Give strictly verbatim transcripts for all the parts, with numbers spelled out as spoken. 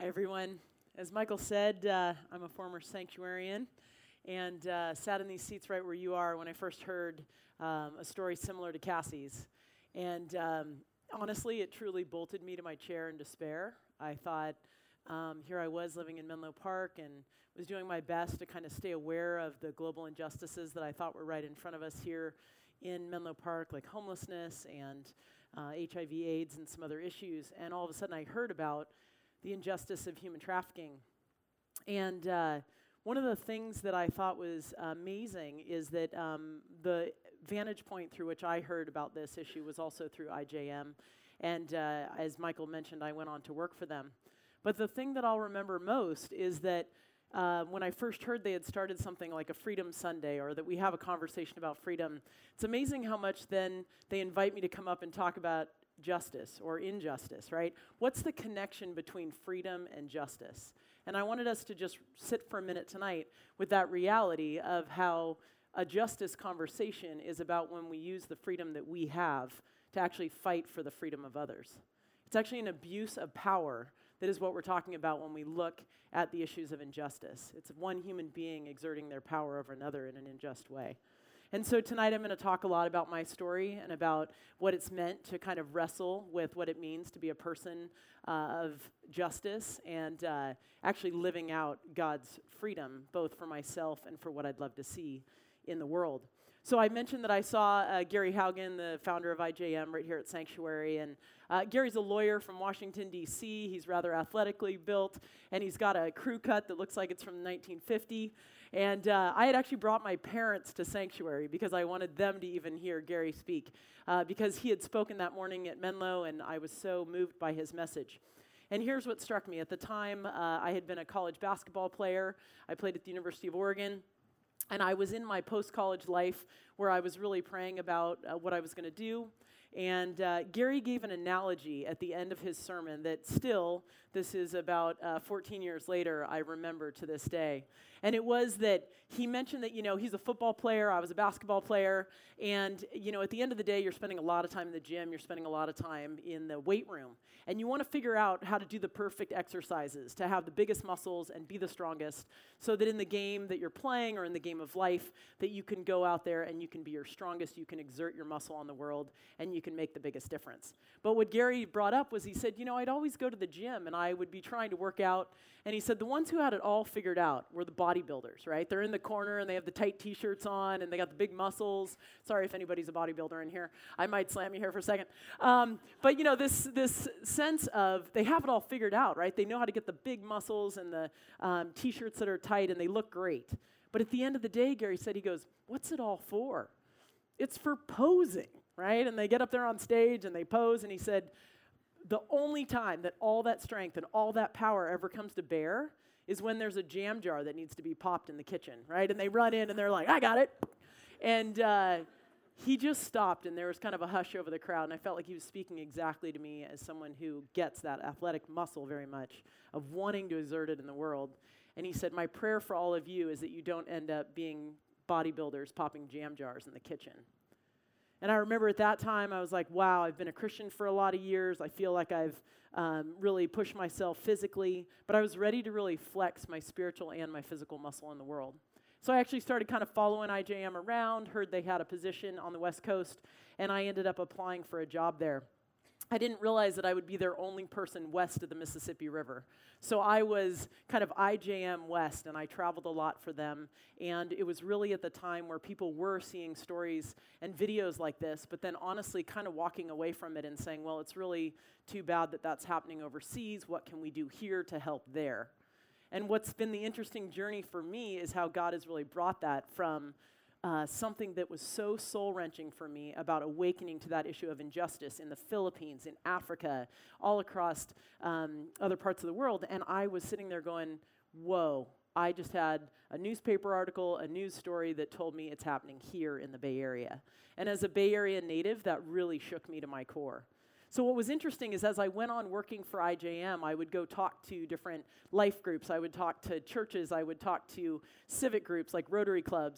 Hi, everyone. As Michael said, uh, I'm a former sanctuarian and uh, sat in these seats right where you are when I first heard um, a story similar to Cassie's. And um, honestly, it truly bolted me to my chair in despair. I thought, um, here I was living in Menlo Park and was doing my best to kind of stay aware of the global injustices that I thought were right in front of us here in Menlo Park, like homelessness and uh, H I V AIDS and some other issues. And all of a sudden I heard about the injustice of human trafficking. And uh, one of the things that I thought was amazing is that um, the vantage point through which I heard about this issue was also through I J M. And uh, as Michael mentioned, I went on to work for them. But the thing that I'll remember most is that uh, when I first heard they had started something like a Freedom Sunday, or that we have a conversation about freedom, it's amazing how much then they invite me to come up and talk about justice or injustice, right? What's the connection between freedom and justice? And I wanted us to just sit for a minute tonight with that reality of how a justice conversation is about when we use the freedom that we have to actually fight for the freedom of others. It's actually an abuse of power that is what we're talking about when we look at the issues of injustice. It's one human being exerting their power over another in an unjust way. And so tonight I'm going to talk a lot about my story and about what it's meant to kind of wrestle with what it means to be a person uh, of justice and uh, actually living out God's freedom, both for myself and for what I'd love to see in the world. So I mentioned that I saw uh, Gary Haugen, the founder of I J M, right here at Sanctuary. And uh, Gary's a lawyer from Washington, D C He's rather athletically built, and he's got a crew cut that looks like it's from nineteen fifty. And uh, I had actually brought my parents to Sanctuary because I wanted them to even hear Gary speak, uh, because he had spoken that morning at Menlo, and I was so moved by his message. And here's what struck me. At the time, uh, I had been a college basketball player. I played at the University of Oregon. And I was in my post-college life where I was really praying about uh, what I was going to do. And uh, Gary gave an analogy at the end of his sermon that still, this is about uh, fourteen years later, I remember to this day. And it was that he mentioned that, you know, he's a football player, I was a basketball player, and, you know, at the end of the day, you're spending a lot of time in the gym, you're spending a lot of time in the weight room. And you want to figure out how to do the perfect exercises, to have the biggest muscles and be the strongest, so that in the game that you're playing or in the game of life, that you can go out there and you can be your strongest, you can exert your muscle on the world, and you can make the biggest difference. But what Gary brought up was he said, you know, I'd always go to the gym and I would be trying to work out, and he said the ones who had it all figured out were the bodybuilders, right? They're in the corner and they have the tight t-shirts on and they got the big muscles. Sorry if anybody's a bodybuilder in here. I might slam you here for a second. Um, but, you know, this this sense of they have it all figured out, right? They know how to get the big muscles and the um, t-shirts that are tight, and they look great. But at the end of the day, Gary said, he goes, what's it all for? It's for posing, right? And they get up there on stage and they pose, and he said, the only time that all that strength and all that power ever comes to bear is when there's a jam jar that needs to be popped in the kitchen, right? And they run in and they're like, I got it. And uh, he just stopped, and there was kind of a hush over the crowd, and I felt like he was speaking exactly to me as someone who gets that athletic muscle very much, of wanting to exert it in the world. And he said, my prayer for all of you is that you don't end up being bodybuilders popping jam jars in the kitchen. And I remember at that time, I was like, wow, I've been a Christian for a lot of years. I feel like I've um, really pushed myself physically, but I was ready to really flex my spiritual and my physical muscle in the world. So I actually started kind of following I J M around, heard they had a position on the West Coast, and I ended up applying for a job there. I didn't realize that I would be their only person west of the Mississippi River. So I was kind of I J M West, and I traveled a lot for them. And it was really at the time where people were seeing stories and videos like this, but then honestly kind of walking away from it and saying, well, it's really too bad that that's happening overseas. What can we do here to help there? And what's been the interesting journey for me is how God has really brought that from Uh, something that was so soul-wrenching for me about awakening to that issue of injustice in the Philippines, in Africa, all across um, other parts of the world. And I was sitting there going, whoa, I just had a newspaper article, a news story that told me it's happening here in the Bay Area. And as a Bay Area native, that really shook me to my core. So what was interesting is as I went on working for I J M, I would go talk to different life groups. I would talk to churches. I would talk to civic groups like Rotary clubs.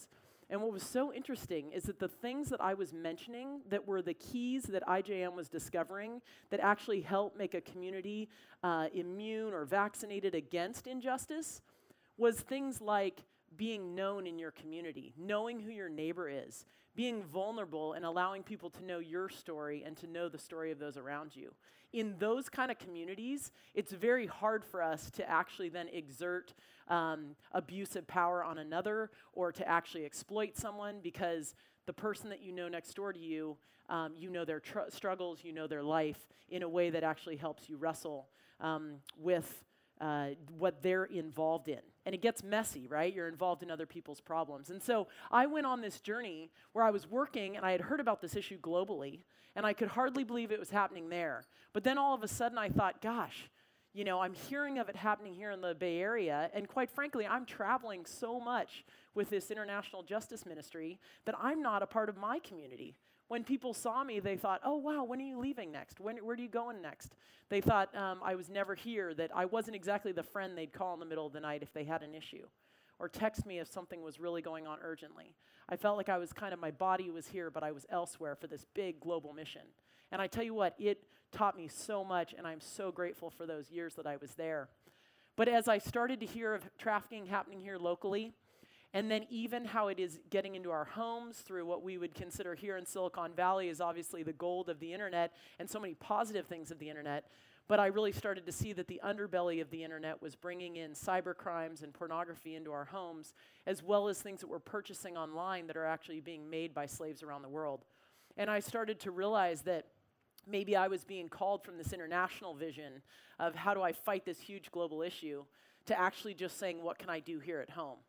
And what was so interesting is that the things that I was mentioning that were the keys that I J M was discovering that actually help make a community uh, immune or vaccinated against injustice was things like being known in your community, knowing who your neighbor is, being vulnerable and allowing people to know your story and to know the story of those around you. In those kind of communities, it's very hard for us to actually then exert um, abusive power on another or to actually exploit someone, because the person that you know next door to you, um, you know their tr- struggles, you know their life in a way that actually helps you wrestle um, with Uh, what they're involved in. And it gets messy, right? You're involved in other people's problems. And so I went on this journey where I was working and I had heard about this issue globally, and I could hardly believe it was happening there. But then all of a sudden I thought, gosh, you know, I'm hearing of it happening here in the Bay Area, and quite frankly, I'm traveling so much with this international justice ministry that I'm not a part of my community. When people saw me, they thought, oh, wow, when are you leaving next? When, where are you going next? They thought um, I was never here, that I wasn't exactly the friend they'd call in the middle of the night if they had an issue, or text me if something was really going on urgently. I felt like I was kind of, my body was here, but I was elsewhere for this big global mission. And I tell you what, it taught me so much, and I'm so grateful for those years that I was there. But as I started to hear of trafficking happening here locally, and then even how it is getting into our homes through what we would consider here in Silicon Valley is obviously the gold of the internet and so many positive things of the internet. But I really started to see that the underbelly of the internet was bringing in cyber crimes and pornography into our homes, as well as things that we're purchasing online that are actually being made by slaves around the world. And I started to realize that maybe I was being called from this international vision of how do I fight this huge global issue to actually just saying, what can I do here at home?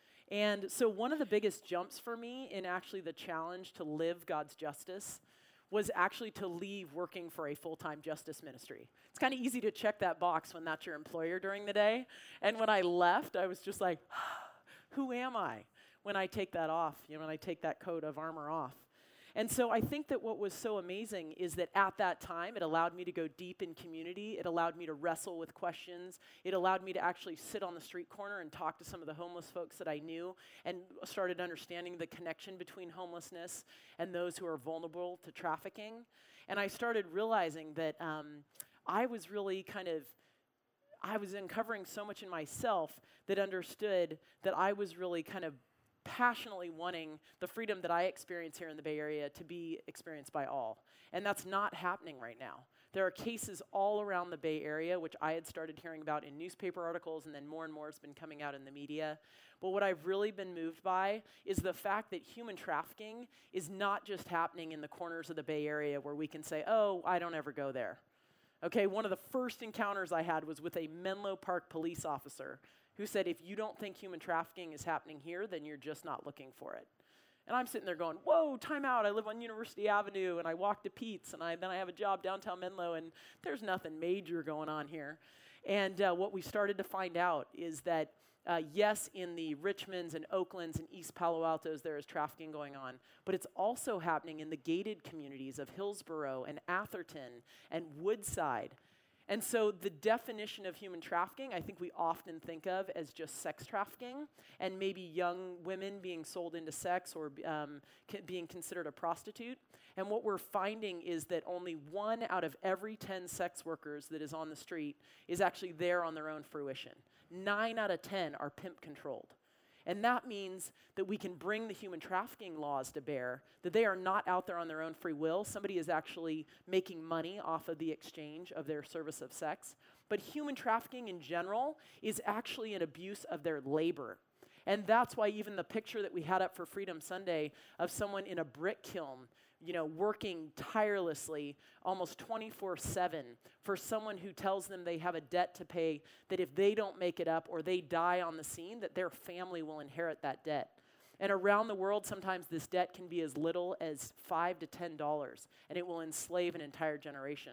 And so one of the biggest jumps for me in actually the challenge to live God's justice was actually to leave working for a full-time justice ministry. It's kind of easy to check that box when that's your employer during the day. And when I left, I was just like, who am I when I take that off, you know, when I take that coat of armor off? And so I think that what was so amazing is that at that time, it allowed me to go deep in community. It allowed me to wrestle with questions. It allowed me to actually sit on the street corner and talk to some of the homeless folks that I knew, and started understanding the connection between homelessness and those who are vulnerable to trafficking. And I started realizing that um, I was really kind of, I was uncovering so much in myself that understood that I was really kind of passionately wanting the freedom that I experience here in the Bay Area to be experienced by all. And that's not happening right now. There are cases all around the Bay Area, which I had started hearing about in newspaper articles, and then more and more has been coming out in the media. But what I've really been moved by is the fact that human trafficking is not just happening in the corners of the Bay Area where we can say, oh, I don't ever go there. Okay, one of the first encounters I had was with a Menlo Park police officer who said, if you don't think human trafficking is happening here, then you're just not looking for it. And I'm sitting there going, whoa, time out. I live on University Avenue, and I walk to Pete's, and I, then I have a job downtown Menlo, and there's nothing major going on here. And uh, what we started to find out is that, uh, yes, in the Richmonds and Oaklands and East Palo Altos, there is trafficking going on, but it's also happening in the gated communities of Hillsborough and Atherton and Woodside. And so the definition of human trafficking, I think we often think of as just sex trafficking, and maybe young women being sold into sex or um, being considered a prostitute. And what we're finding is that only one out of every ten sex workers that is on the street is actually there on their own fruition. Nine out of ten are pimp controlled. And that means that we can bring the human trafficking laws to bear, that they are not out there on their own free will. Somebody is actually making money off of the exchange of their service of sex. But human trafficking in general is actually an abuse of their labor. And that's why even the picture that we had up for Freedom Sunday of someone in a brick kiln, you know, working tirelessly almost twenty-four seven for someone who tells them they have a debt to pay, that if they don't make it up or they die on the scene, that their family will inherit that debt. And around the world, sometimes this debt can be as little as five to ten dollars, and it will enslave an entire generation.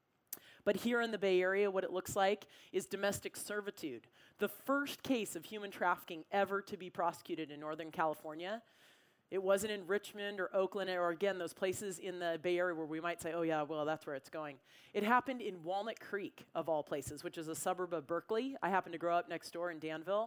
But here in the Bay Area, what it looks like is domestic servitude. The first case of human trafficking ever to be prosecuted in Northern California. It wasn't in Richmond or Oakland or, again, those places in the Bay Area where we might say, oh, yeah, well, that's where it's going. It happened in Walnut Creek, of all places, which is a suburb of Berkeley. I happen to grow up next door in Danville.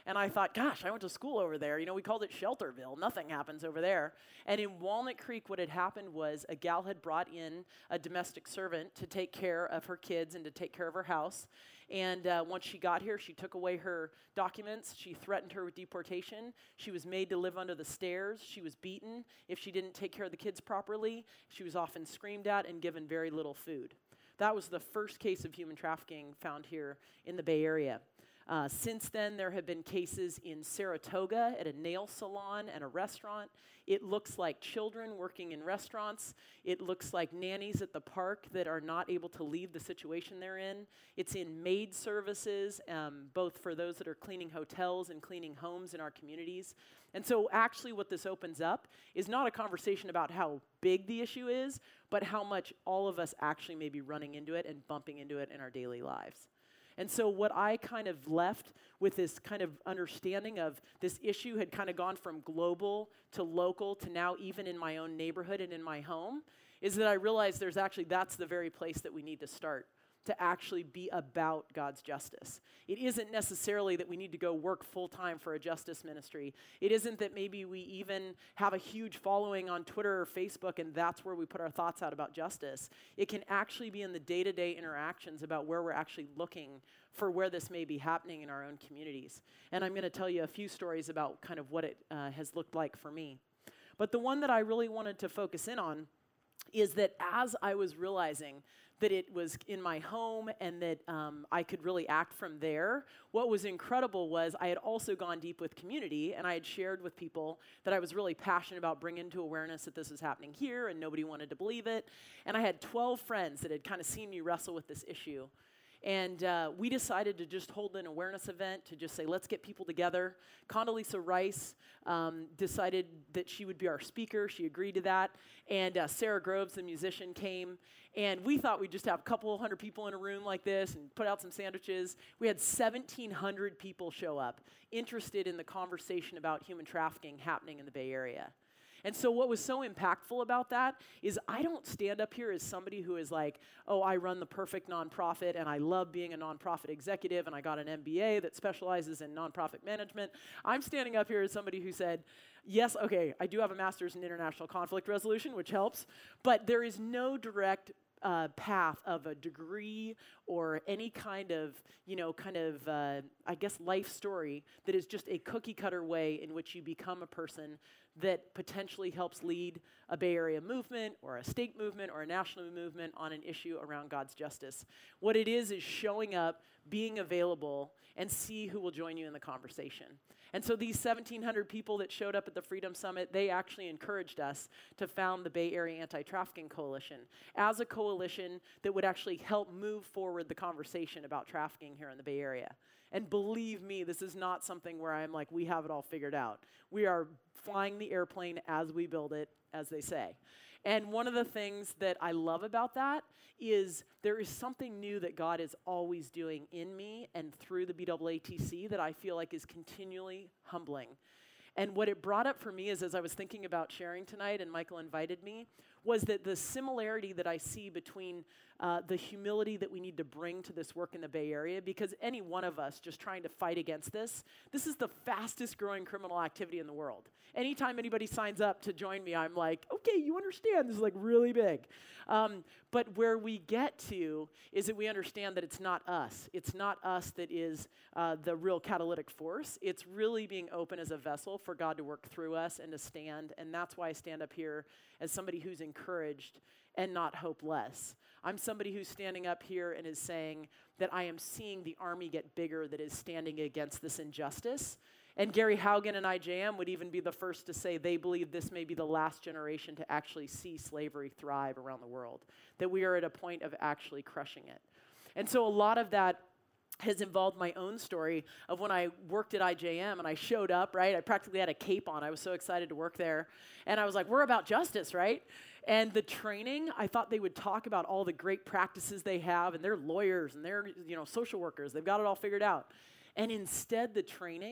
And I thought, gosh, I went to school over there. You know, we called it Shelterville. Nothing happens over there. And in Walnut Creek, what had happened was a gal had brought in a domestic servant to take care of her kids and to take care of her house. And uh, once she got here, she took away her documents. She threatened her with deportation. She was made to live under the stairs. She was beaten if she didn't take care of the kids properly. She was often screamed at and given very little food. That was the first case of human trafficking found here in the Bay Area. Uh, since then, there have been cases in Saratoga at a nail salon and a restaurant. It looks like children working in restaurants. It looks like nannies at the park that are not able to leave the situation they're in. It's in maid services, um, both for those that are cleaning hotels and cleaning homes in our communities. And so actually what this opens up is not a conversation about how big the issue is, but how much all of us actually may be running into it and bumping into it in our daily lives. And so what I kind of left with this kind of understanding of this issue had kind of gone from global to local to now even in my own neighborhood and in my home is that I realized there's actually, that's the very place that we need to start to actually be about God's justice. It isn't necessarily that we need to go work full-time for a justice ministry. It isn't that maybe we even have a huge following on Twitter or Facebook and that's where we put our thoughts out about justice. It can actually be in the day-to-day interactions about where we're actually looking for where this may be happening in our own communities. And I'm going to tell you a few stories about kind of what it uh, has looked like for me. But the one that I really wanted to focus in on is that as I was realizing that it was in my home and that um, I could really act from there, what was incredible was I had also gone deep with community and I had shared with people that I was really passionate about bringing to awareness that this was happening here and nobody wanted to believe it. And I had twelve friends that had kind of seen me wrestle with this issue. And uh, we decided to just hold an awareness event to just say, let's get people together. Condoleezza Rice um, decided that she would be our speaker. She agreed to that. And uh, Sarah Groves, the musician, came. And we thought we'd just have a couple hundred people in a room like this and put out some sandwiches. We had seventeen hundred people show up interested in the conversation about human trafficking happening in the Bay Area. And so what was so impactful about that is I don't stand up here as somebody who is like, oh, I run the perfect nonprofit and I love being a nonprofit executive and I got an M B A that specializes in nonprofit management. I'm standing up here as somebody who said, yes, okay, I do have a master's in international conflict resolution, which helps, but there is no direct Uh, path of a degree or any kind of, you know, kind of, uh, I guess, life story that is just a cookie cutter way in which you become a person that potentially helps lead a Bay Area movement or a state movement or a national movement on an issue around God's justice. What it is is showing up, being available, and see who will join you in the conversation. And so these seventeen hundred people that showed up at the Freedom Summit, they actually encouraged us to found the Bay Area Anti-Trafficking Coalition as a coalition that would actually help move forward the conversation about trafficking here in the Bay Area. And believe me, this is not something where I'm like, we have it all figured out. We are flying the airplane as we build it, as they say. And one of the things that I love about that is there is something new that God is always doing in me and through the B A A T C that I feel like is continually humbling. And what it brought up for me is, as I was thinking about sharing tonight, and Michael invited me, was that the similarity that I see between uh, the humility that we need to bring to this work in the Bay Area, because any one of us just trying to fight against this, this is the fastest growing criminal activity in the world. Anytime anybody signs up to join me, I'm like, okay, you understand, this is like really big. Um, but where we get to is that we understand that it's not us. It's not us that is uh, the real catalytic force. It's really being open as a vessel for God to work through us and to stand. And that's why I stand up here as somebody who's encouraged and not hopeless. I'm somebody who's standing up here and is saying that I am seeing the army get bigger that is standing against this injustice. And Gary Haugen and I J M would even be the first to say they believe this may be the last generation to actually see slavery thrive around the world, that we are at a point of actually crushing it. And so a lot of that has involved my own story of when I worked at I J M and I showed up, right? I practically had a cape on. I was so excited to work there. And I was like, we're about justice, right? And the training, I thought they would talk about all the great practices they have, and they're lawyers and they're, you know, social workers. They've got it all figured out. And instead, the training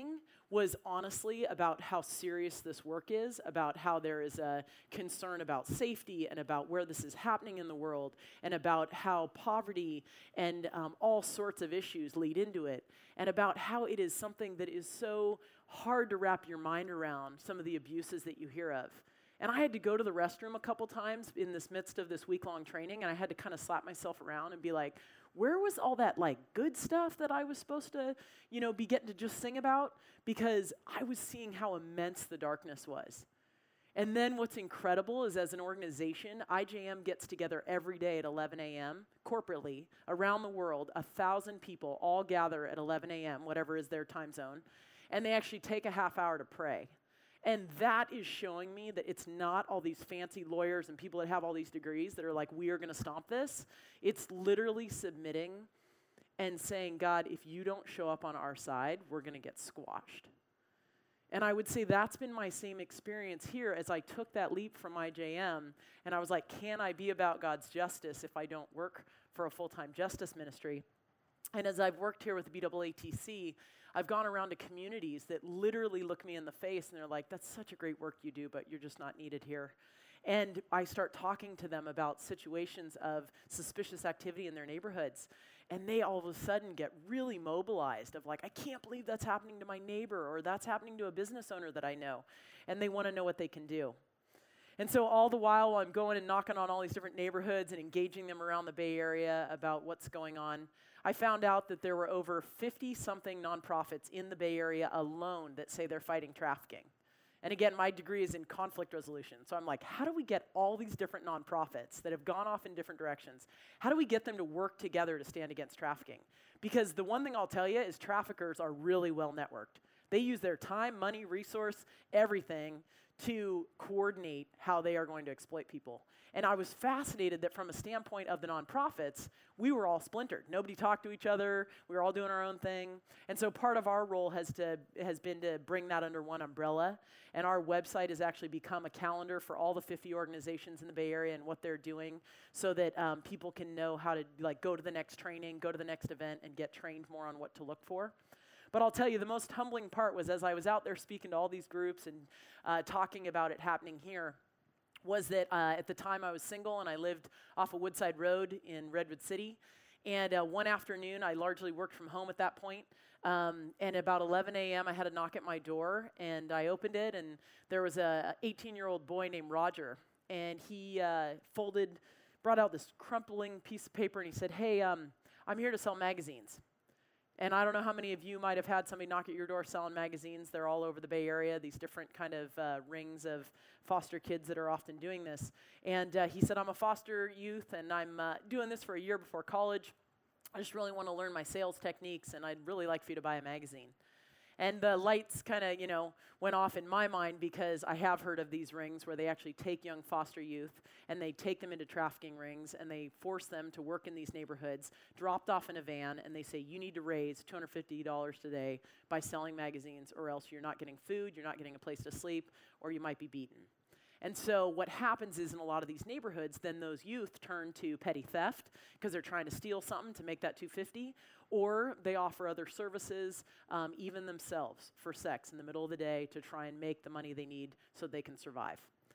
was honestly about how serious this work is, about how there is a concern about safety and about where this is happening in the world, and about how poverty and um, all sorts of issues lead into it, and about how it is something that is so hard to wrap your mind around, some of the abuses that you hear of. And I had to go to the restroom a couple times in this midst of this week-long training, and I had to kind of slap myself around and be like, where was all that like good stuff that I was supposed to, you know, be getting to just sing about? Because I was seeing how immense the darkness was. And then what's incredible is as an organization, I J M gets together every day at eleven a.m. corporately around the world. A thousand people all gather at eleven a.m., whatever is their time zone, and they actually take a half hour to pray. And that is showing me that it's not all these fancy lawyers and people that have all these degrees that are like, we are going to stomp this. It's literally submitting and saying, God, if you don't show up on our side, we're going to get squashed. And I would say that's been my same experience here as I took that leap from I J M, and I was like, can I be about God's justice if I don't work for a full-time justice ministry? And as I've worked here with the B A A T C, I've gone around to communities that literally look me in the face and they're like, that's such a great work you do, but you're just not needed here. And I start talking to them about situations of suspicious activity in their neighborhoods. And they all of a sudden get really mobilized of like, I can't believe that's happening to my neighbor, or that's happening to a business owner that I know. And they want to know what they can do. And so all the while I'm going and knocking on all these different neighborhoods and engaging them around the Bay Area about what's going on, I found out that there were over fifty-something nonprofits in the Bay Area alone that say they're fighting trafficking. And again, my degree is in conflict resolution. So I'm like, how do we get all these different nonprofits that have gone off in different directions, how do we get them to work together to stand against trafficking? Because the one thing I'll tell you is traffickers are really well networked. They use their time, money, resource, everything to coordinate how they are going to exploit people. And I was fascinated that from a standpoint of the nonprofits, we were all splintered. Nobody talked to each other. We were all doing our own thing. And so part of our role has to has been to bring that under one umbrella. And our website has actually become a calendar for all the fifty organizations in the Bay Area and what they're doing, so that um, people can know how to like go to the next training, go to the next event, and get trained more on what to look for. But I'll tell you, the most humbling part was as I was out there speaking to all these groups and uh, talking about it happening here, was that uh, at the time I was single and I lived off of Woodside Road in Redwood City. And uh, one afternoon, I largely worked from home at that point. Um, and about eleven a.m., I had a knock at my door, and I opened it, and there was a eighteen-year-old boy named Roger. And he uh, folded, brought out this crumpling piece of paper, and he said, hey, um, I'm here to sell magazines. And I don't know how many of you might have had somebody knock at your door selling magazines. They're all over the Bay Area, these different kind of uh, rings of foster kids that are often doing this. And uh, he said, I'm a foster youth, and I'm uh, doing this for a year before college. I just really want to learn my sales techniques, and I'd really like for you to buy a magazine. And the lights kind of, you know, went off in my mind because I have heard of these rings where they actually take young foster youth and they take them into trafficking rings and they force them to work in these neighborhoods, dropped off in a van, and they say, you need to raise two hundred fifty dollars today by selling magazines, or else you're not getting food, you're not getting a place to sleep, or you might be beaten. And so what happens is in a lot of these neighborhoods, then those youth turn to petty theft because they're trying to steal something to make that two hundred fifty dollars, or they offer other services, um, even themselves, for sex in the middle of the day to try and make the money they need so they can survive.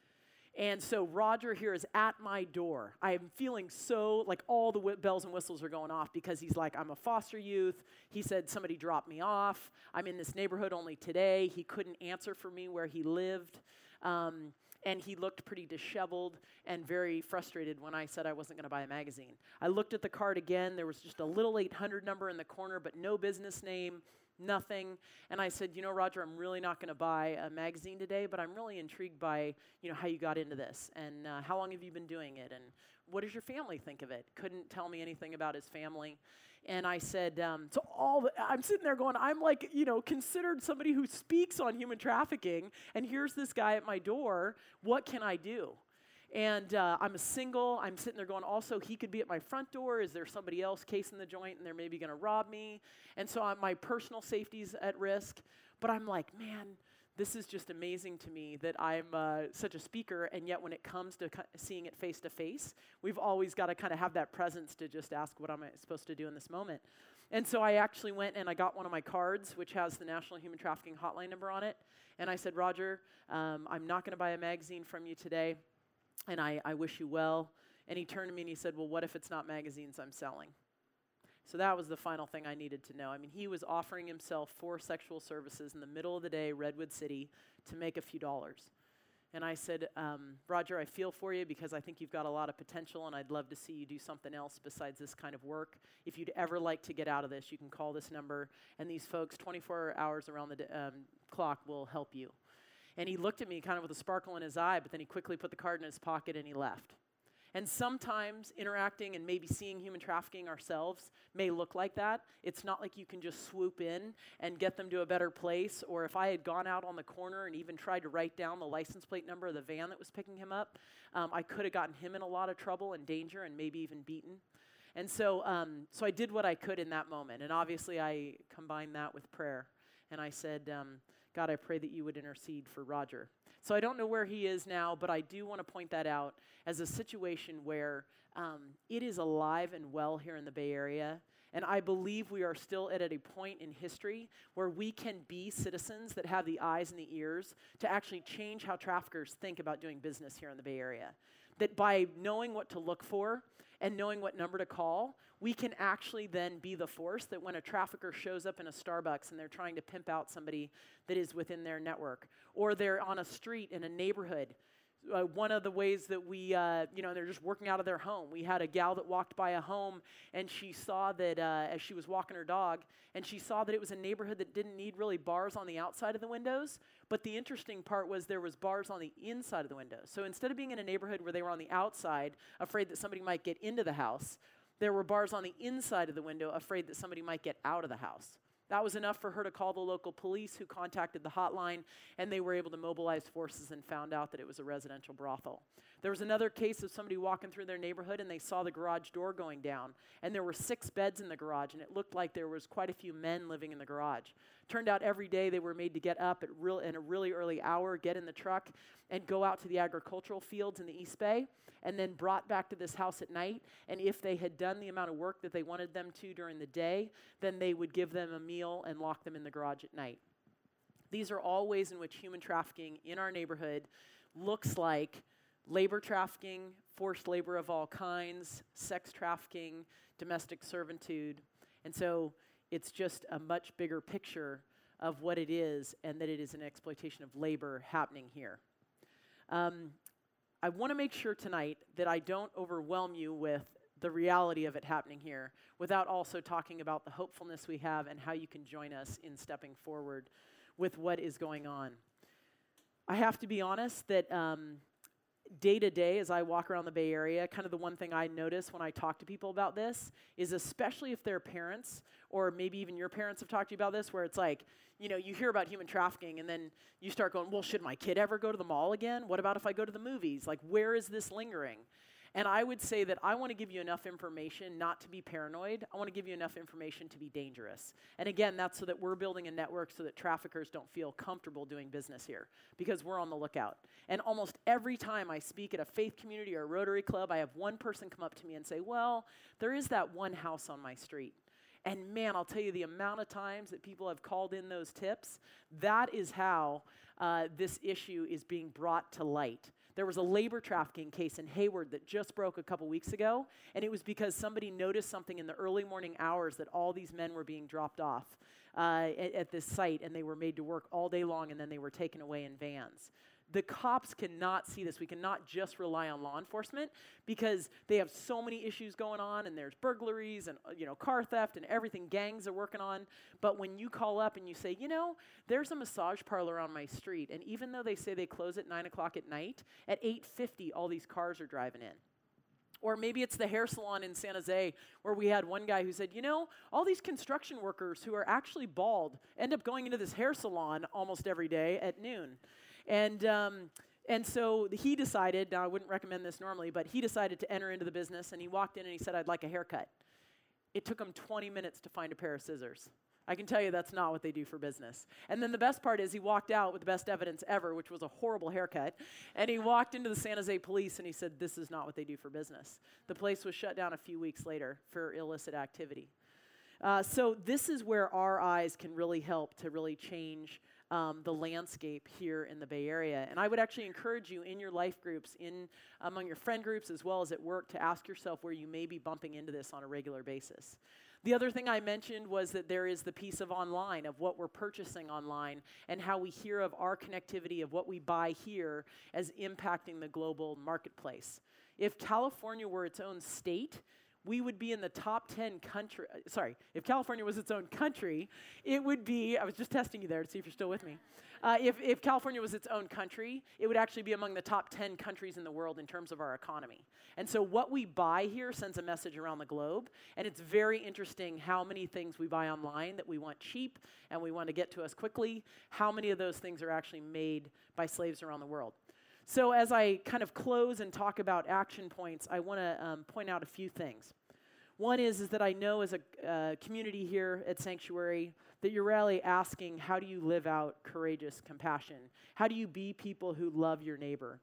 And so Roger here is at my door. I'm feeling so, like all the wh- bells and whistles are going off because he's like, I'm a foster youth. He said somebody dropped me off. I'm in this neighborhood only today. He couldn't answer for me where he lived. Um, And he looked pretty disheveled and very frustrated when I said I wasn't going to buy a magazine. I looked at the card again. There was just a little eight hundred number in the corner, but no business name, nothing. And I said, you know, Roger, I'm really not going to buy a magazine today, but I'm really intrigued by, you know, how you got into this and uh, how long have you been doing it and what does your family think of it? Couldn't tell me anything about his family. And I said, um, so all the, I'm sitting there going, I'm like, you know, considered somebody who speaks on human trafficking, and here's this guy at my door. What can I do? And uh, I'm a single. I'm sitting there going, also, he could be at my front door. Is there somebody else casing the joint, and they're maybe going to rob me? And so I'm, my personal safety's at risk. But I'm like, man, this is just amazing to me that I'm uh, such a speaker, and yet when it comes to seeing it face to face, we've always got to kind of have that presence to just ask what am I supposed to do in this moment. And so I actually went and I got one of my cards, which has the National Human Trafficking Hotline number on it. And I said, Roger, um, I'm not going to buy a magazine from you today, and I, I wish you well. And he turned to me and he said, well, what if it's not magazines I'm selling? So that was the final thing I needed to know. I mean, he was offering himself for sexual services in the middle of the day, Redwood City, to make a few dollars. And I said, um, Roger, I feel for you because I think you've got a lot of potential and I'd love to see you do something else besides this kind of work. If you'd ever like to get out of this, you can call this number, and these folks twenty-four hours around the um, clock will help you. And he looked at me kind of with a sparkle in his eye, but then he quickly put the card in his pocket and he left. And sometimes interacting and maybe seeing human trafficking ourselves may look like that. It's not like you can just swoop in and get them to a better place. Or if I had gone out on the corner and even tried to write down the license plate number of the van that was picking him up, um, I could have gotten him in a lot of trouble and danger and maybe even beaten. And so, um, so I did what I could in that moment. And obviously I combined that with prayer. And I said, um, God, I pray that you would intercede for Roger. So I don't know where he is now, but I do want to point that out as a situation where um, it is alive and well here in the Bay Area. And I believe we are still at a point in history where we can be citizens that have the eyes and the ears to actually change how traffickers think about doing business here in the Bay Area. That by knowing what to look for and knowing what number to call, we can actually then be the force that when a trafficker shows up in a Starbucks and they're trying to pimp out somebody that is within their network, or they're on a street in a neighborhood, uh, one of the ways that we, uh, you know, they're just working out of their home. We had a gal that walked by a home, and she saw that uh, as she was walking her dog, and she saw that it was a neighborhood that didn't need really bars on the outside of the windows, but the interesting part was there was bars on the inside of the windows. So instead of being in a neighborhood where they were on the outside, afraid that somebody might get into the house, there were bars on the inside of the window, afraid that somebody might get out of the house. That was enough for her to call the local police, who contacted the hotline, and they were able to mobilize forces and found out that it was a residential brothel. There was another case of somebody walking through their neighborhood, and they saw the garage door going down, and there were six beds in the garage, and it looked like there was quite a few men living in the garage. Turned out every day they were made to get up at real, in a really early hour, get in the truck, and go out to the agricultural fields in the East Bay, and then brought back to this house at night. And if they had done the amount of work that they wanted them to during the day, then they would give them a meal and lock them in the garage at night. These are all ways in which human trafficking in our neighborhood looks like labor trafficking, forced labor of all kinds, sex trafficking, domestic servitude. And so it's just a much bigger picture of what it is, and that it is an exploitation of labor happening here. Um, I want to make sure tonight that I don't overwhelm you with the reality of it happening here without also talking about the hopefulness we have and how you can join us in stepping forward with what is going on. I have to be honest that um, day to day, as I walk around the Bay Area, kind of the one thing I notice when I talk to people about this is, especially if they're parents, or maybe even your parents have talked to you about this, where it's like, you know, you hear about human trafficking and then you start going, well, should my kid ever go to the mall again? What about if I go to the movies? Like, where is this lingering? And I would say that I want to give you enough information not to be paranoid. I want to give you enough information to be dangerous. And again, that's so that we're building a network so that traffickers don't feel comfortable doing business here, because we're on the lookout. And almost every time I speak at a faith community or a Rotary Club, I have one person come up to me and say, well, there is that one house on my street. And man, I'll tell you, the amount of times that people have called in those tips, that is how uh, this issue is being brought to light. There was a labor trafficking case in Hayward that just broke a couple weeks ago, and it was because somebody noticed something in the early morning hours that all these men were being dropped off uh, at, at this site, and they were made to work all day long, and then they were taken away in vans. The cops cannot see this. We cannot just rely on law enforcement, because they have so many issues going on, and there's burglaries and, you know, car theft and everything gangs are working on. But when you call up and you say, you know, there's a massage parlor on my street, and even though they say they close at nine o'clock at night, at eight fifty all these cars are driving in. Or maybe it's the hair salon in San Jose, where we had one guy who said, you know, all these construction workers who are actually bald end up going into this hair salon almost every day at noon. And um, and so he decided, now I wouldn't recommend this normally, but he decided to enter into the business, and he walked in and he said, I'd like a haircut. It took him twenty minutes to find a pair of scissors. I can tell you that's not what they do for business. And then the best part is he walked out with the best evidence ever, which was a horrible haircut, and he walked into the San Jose police and he said, this is not what they do for business. The place was shut down a few weeks later for illicit activity. Uh, so this is where our eyes can really help to really change um, the landscape here in the Bay Area. And I would actually encourage you in your life groups, in among your friend groups, as well as at work, to ask yourself where you may be bumping into this on a regular basis. The other thing I mentioned was that there is the piece of online, of what we're purchasing online, and how we hear of our connectivity of what we buy here as impacting the global marketplace. If California were its own state, we would be in the top ten country, uh, sorry, if California was its own country, it would be, I was just testing you there to see if you're still with me. Uh, if, if California was its own country, it would actually be among the top ten countries in the world in terms of our economy. And so what we buy here sends a message around the globe, and it's very interesting how many things we buy online that we want cheap and we want to get to us quickly, how many of those things are actually made by slaves around the world. So as I kind of close and talk about action points, I want to um, point out a few things. One is, is that I know as a uh, community here at Sanctuary that you're really asking, how do you live out courageous compassion? How do you be people who love your neighbor?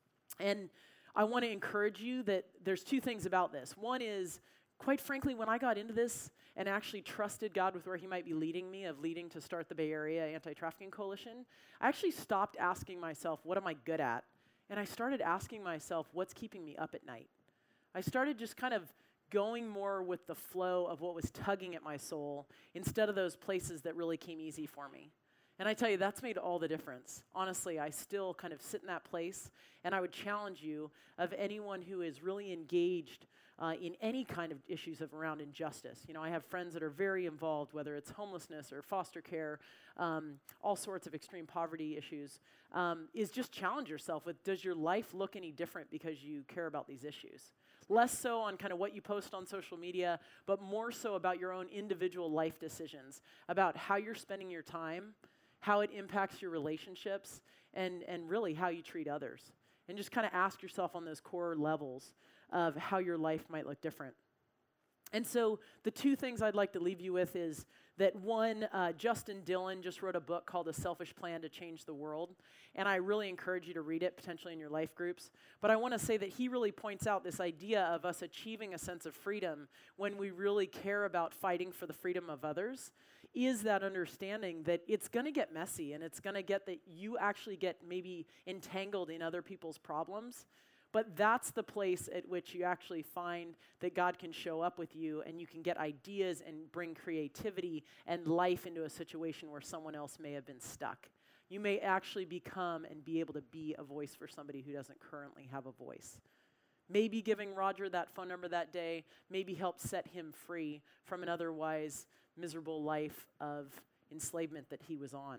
And I want to encourage you that there's two things about this. One is, quite frankly, when I got into this and actually trusted God with where he might be leading me, of leading to start the Bay Area Anti-Trafficking Coalition, I actually stopped asking myself, what am I good at? And I started asking myself, what's keeping me up at night? I started just kind of going more with the flow of what was tugging at my soul instead of those places that really came easy for me. And I tell you, that's made all the difference. Honestly, I still kind of sit in that place, and I would challenge you, of anyone who is really engaged uh, in any kind of issues of around injustice. You know, I have friends that are very involved, whether it's homelessness or foster care, um, all sorts of extreme poverty issues, um, is just challenge yourself with, does your life look any different because you care about these issues? Less so on kind of what you post on social media, but more so about your own individual life decisions, about how you're spending your time, how it impacts your relationships, and, and really how you treat others. And just kind of ask yourself on those core levels of how your life might look different. And so the two things I'd like to leave you with is that one, uh, Justin Dillon just wrote a book called A Selfish Plan to Change the World, and I really encourage you to read it, potentially in your life groups. But I want to say that he really points out this idea of us achieving a sense of freedom when we really care about fighting for the freedom of others, is that understanding that it's going to get messy, and it's going to get that you actually get maybe entangled in other people's problems. But that's the place at which you actually find that God can show up with you, and you can get ideas and bring creativity and life into a situation where someone else may have been stuck. You may actually become and be able to be a voice for somebody who doesn't currently have a voice. Maybe giving Roger that phone number that day maybe helped set him free from an otherwise miserable life of enslavement that he was on.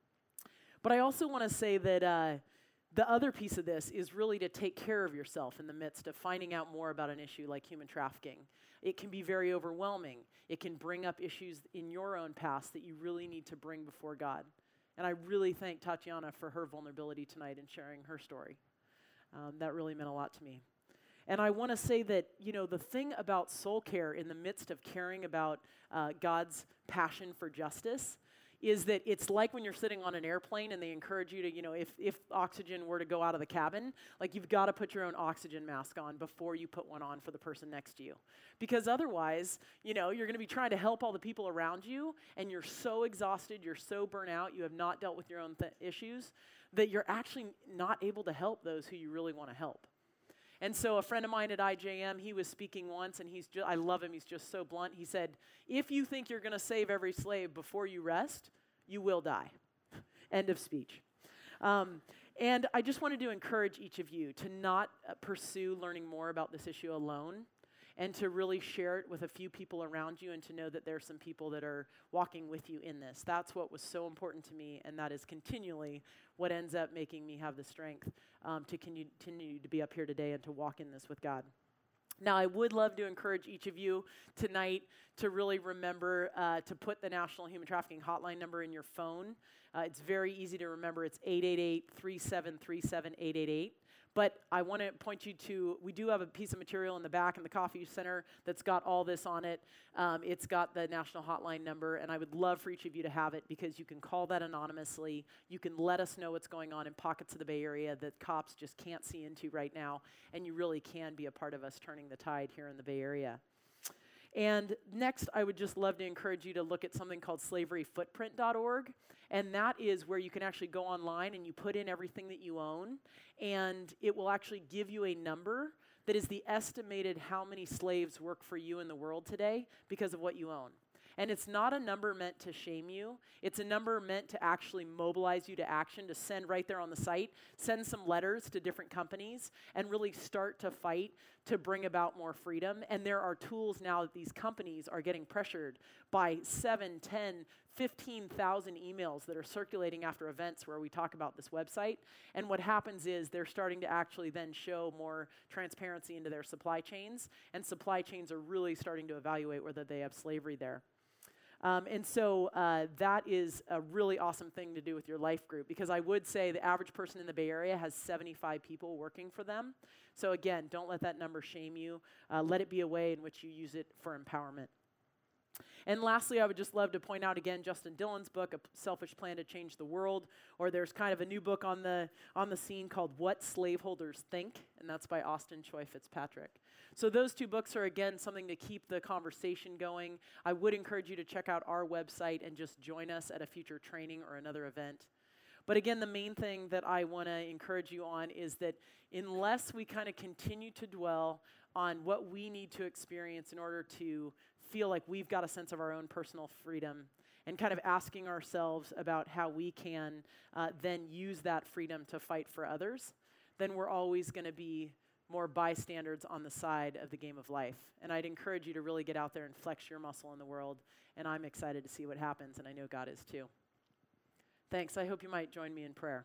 But I also want to say that uh, the other piece of this is really to take care of yourself in the midst of finding out more about an issue like human trafficking. It can be very overwhelming. It can bring up issues in your own past that you really need to bring before God. And I really thank Tatiana for her vulnerability tonight in sharing her story. Um, that really meant a lot to me. And I want to say that, you know, the thing about soul care in the midst of caring about uh, God's passion for justice is that it's like when you're sitting on an airplane and they encourage you to, you know, if, if oxygen were to go out of the cabin, like you've got to put your own oxygen mask on before you put one on for the person next to you. Because otherwise, you know, you're going to be trying to help all the people around you, and you're so exhausted, you're so burnt out, you have not dealt with your own th- issues, that you're actually not able to help those who you really want to help. And so a friend of mine at I J M, he was speaking once, and he's just, I love him, he's just so blunt. He said, if you think you're going to save every slave before you rest, you will die. End of speech. Um, and I just wanted to encourage each of you to not uh, pursue learning more about this issue alone, and to really share it with a few people around you, and to know that there are some people that are walking with you in this. That's what was so important to me, and that is continually what ends up making me have the strength um, to continue to be up here today and to walk in this with God. Now, I would love to encourage each of you tonight to really remember uh, to put the National Human Trafficking Hotline number in your phone. Uh, it's very easy to remember. It's eight eight eight, three seven three seven, eight eight eight. But I want to point you to, we do have a piece of material in the back in the Coffee Center that's got all this on it. Um, it's got the national hotline number, and I would love for each of you to have it, because you can call that anonymously. You can let us know what's going on in pockets of the Bay Area that cops just can't see into right now, and you really can be a part of us turning the tide here in the Bay Area. And next, I would just love to encourage you to look at something called slavery footprint dot org. And that is where you can actually go online and you put in everything that you own, and it will actually give you a number that is the estimated how many slaves work for you in the world today because of what you own. And it's not a number meant to shame you. It's a number meant to actually mobilize you to action, to send right there on the site, send some letters to different companies, and really start to fight to bring about more freedom. And there are tools now that these companies are getting pressured by seven, ten, fifteen thousand emails that are circulating after events where we talk about this website. And what happens is they're starting to actually then show more transparency into their supply chains, and supply chains are really starting to evaluate whether they have slavery there. Um, and so uh, that is a really awesome thing to do with your life group, because I would say the average person in the Bay Area has seventy-five people working for them. So again, don't let that number shame you. Uh, let it be a way in which you use it for empowerment. And lastly, I would just love to point out again Justin Dillon's book, A Selfish Plan to Change the World, or there's kind of a new book on the on the scene called What Slaveholders Think, and that's by Austin Choi Fitzpatrick. So those two books are, again, something to keep the conversation going. I would encourage you to check out our website and just join us at a future training or another event. But again, the main thing that I want to encourage you on is that unless we kind of continue to dwell on what we need to experience in order to feel like we've got a sense of our own personal freedom, and kind of asking ourselves about how we can uh, then use that freedom to fight for others, then we're always going to be more bystanders on the side of the game of life. And I'd encourage you to really get out there and flex your muscle in the world, and I'm excited to see what happens, and I know God is too. Thanks. I hope you might join me in prayer.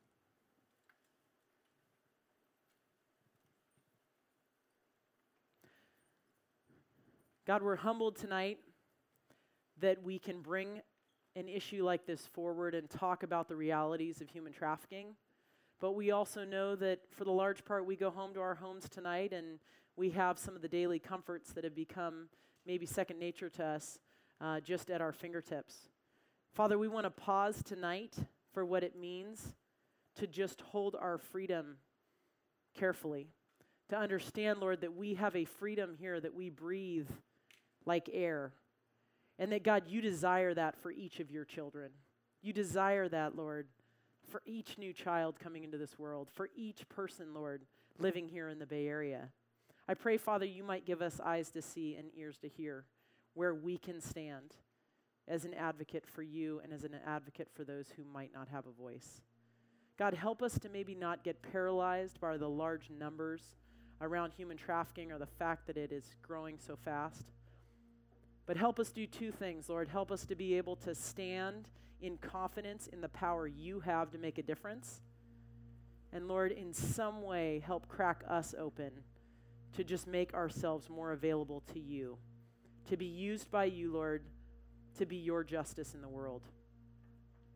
God, we're humbled tonight that we can bring an issue like this forward and talk about the realities of human trafficking. But we also know that for the large part, we go home to our homes tonight and we have some of the daily comforts that have become maybe second nature to us uh, just at our fingertips. Father, we want to pause tonight for what it means to just hold our freedom carefully. To understand, Lord, that we have a freedom here that we breathe like air. And that, God, you desire that for each of your children. You desire that, Lord, for each new child coming into this world, for each person, Lord, living here in the Bay Area. I pray, Father, you might give us eyes to see and ears to hear where we can stand as an advocate for you and as an advocate for those who might not have a voice. God, help us to maybe not get paralyzed by the large numbers around human trafficking or the fact that it is growing so fast. But help us do two things, Lord. Help us to be able to stand in confidence in the power you have to make a difference. And Lord, in some way, help crack us open to just make ourselves more available to you, to be used by you, Lord, to be your justice in the world.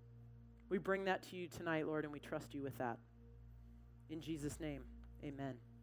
We bring that to you tonight, Lord, and we trust you with that. In Jesus' name, amen.